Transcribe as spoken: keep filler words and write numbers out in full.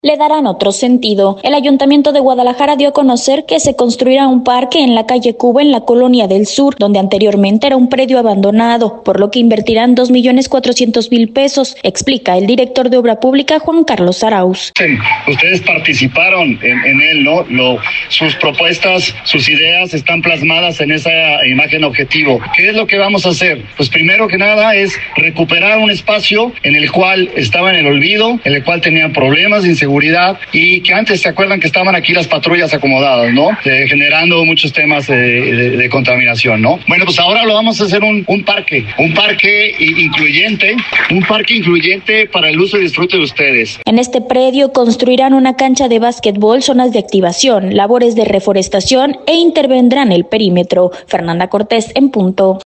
le darán otro sentido. El Ayuntamiento de Guadalajara dio a conocer que se construirá un parque en la calle Cuba en la Colonia del Sur, donde anteriormente era un predio abandonado, por lo que invertirán dos millones cuatrocientos mil pesos, explica el director de Obra Pública Juan Carlos Arauz. Ustedes participaron en, en él, ¿no? Lo, sus propuestas, sus ideas están plasmadas en esa imagen objetivo. ¿Qué es lo que vamos a hacer? Pues primero que nada es recuperar un espacio en el cual estaba en el olvido, en el cual tenían problemas de inseguridad y que antes se acuerdan que estaban aquí las patrullas acomodadas, ¿no? Eh, generando muchos temas de, de, de contaminación, ¿no? Bueno, pues ahora lo vamos a hacer un, un parque, un parque incluyente, un parque incluyente para el uso y disfrute de ustedes. En este predio construirán una cancha de básquetbol, zonas de activación, labores de reforestación e intervendrán el perímetro. Fernanda Cortés en punto.